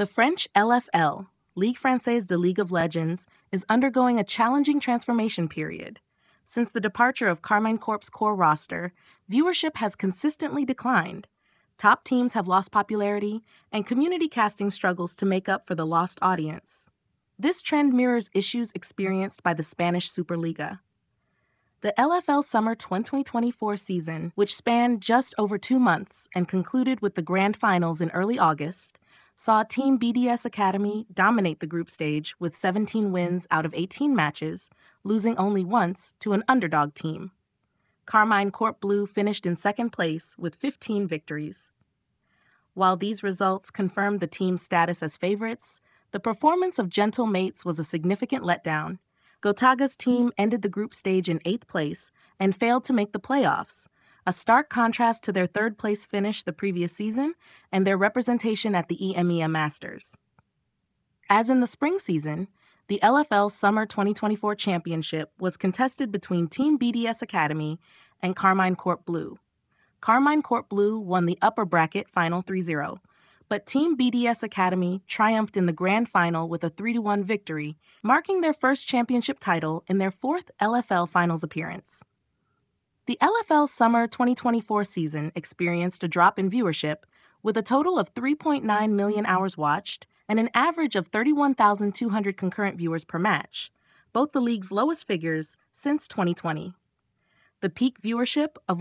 The French LFL, Ligue Française de League of Legends, is undergoing a challenging transformation period. Since the departure of Karmine Corp's core roster, viewership has consistently declined. Top teams have lost popularity, and community casting struggles to make up for the lost audience. This trend mirrors issues experienced by the Spanish Superliga. The LFL Summer 2024 season, which spanned just over 2 months and concluded with the grand finals in early August, saw Team BDS Academy dominate the group stage with 17 wins out of 18 matches, losing only once to an underdog team. Karmine Corp Blue finished in second place with 15 victories. While these results confirmed the team's status as favorites, the performance of Gentle Mates was a significant letdown. Gotaga's team ended the group stage in 8th place and failed to make the playoffs, a stark contrast to their third-place finish the previous season and their representation at the EMEA Masters. As in the spring season, the LFL Summer 2024 Championship was contested between Team BDS Academy and Karmine Corp Blue. Karmine Corp Blue won the upper bracket final 3-0, but Team BDS Academy triumphed in the grand final with a 3-1 victory, marking their first championship title in their 4th LFL Finals appearance. The LFL Summer 2024 season experienced a drop in viewership, with a total of 3.9 million hours watched and an average of 31,200 concurrent viewers per match, both the league's lowest figures since 2020. The peak viewership of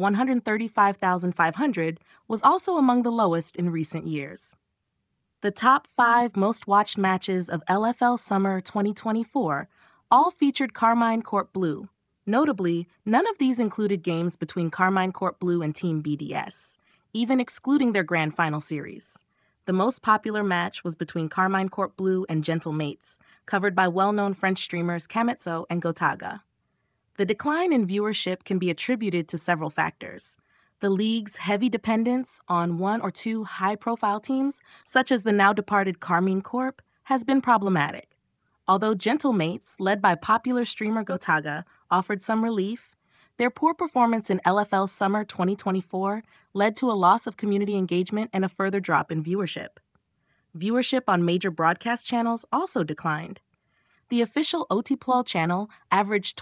135,500 was also among the lowest in recent years. The top 5 most watched matches of LFL Summer 2024 all featured Karmine Corp Blue. Notably, none of these included games between Karmine Corp Blue and Team BDS, even excluding their grand final series. The most popular match was between Karmine Corp Blue and Gentle Mates, covered by well-known French streamers Kametso and Gotaga. The decline in viewership can be attributed to several factors. The league's heavy dependence on 1 or 2 high-profile teams, such as the now-departed Karmine Corp, has been problematic. Although Gentle Mates, led by popular streamer Gotaga, offered some relief, their poor performance in LFL Summer 2024 led to a loss of community engagement and a further drop in viewership. Viewership on major broadcast channels also declined. The official OTPLUL channel averaged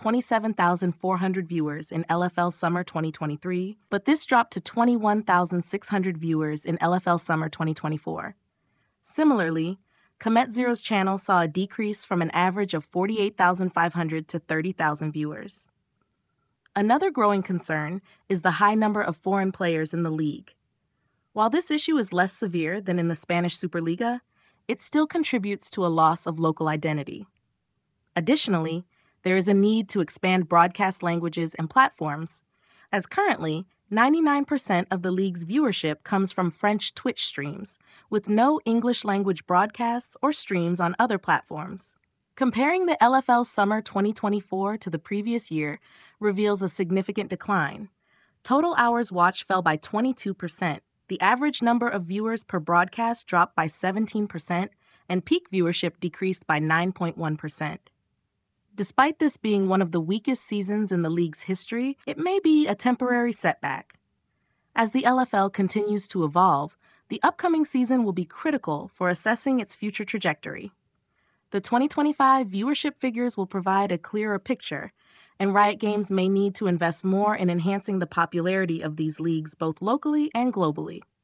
27,400 viewers in LFL Summer 2023, but this dropped to 21,600 viewers in LFL Summer 2024. Similarly, Comet Zero's channel saw a decrease from an average of 48,500 to 30,000 viewers. Another growing concern is the high number of foreign players in the league. While this issue is less severe than in the Spanish Superliga, it still contributes to a loss of local identity. Additionally, there is a need to expand broadcast languages and platforms, as currently, 99% of the league's viewership comes from French Twitch streams, with no English-language broadcasts or streams on other platforms. Comparing the LFL Summer 2024 to the previous year reveals a significant decline. Total hours watched fell by 22%, the average number of viewers per broadcast dropped by 17%, and peak viewership decreased by 9.1%. Despite this being one of the weakest seasons in the league's history, it may be a temporary setback. As the LFL continues to evolve, the upcoming season will be critical for assessing its future trajectory. The 2025 viewership figures will provide a clearer picture, and Riot Games may need to invest more in enhancing the popularity of these leagues both locally and globally.